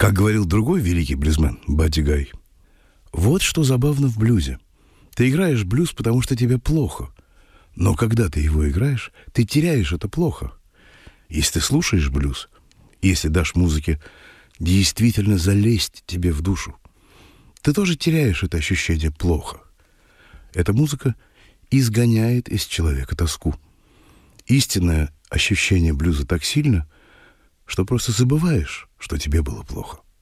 Как говорил другой великий блюзмен, Бадди Гай, вот что забавно в блюзе. Ты играешь блюз, потому что тебе плохо. Но когда ты его играешь, ты теряешь это плохо. Если ты слушаешь блюз, если дашь музыке действительно залезть тебе в душу, ты тоже теряешь это ощущение плохо. Эта музыка изгоняет из человека тоску. Истинное ощущение блюза так сильно, что просто забываешь, что тебе было плохо.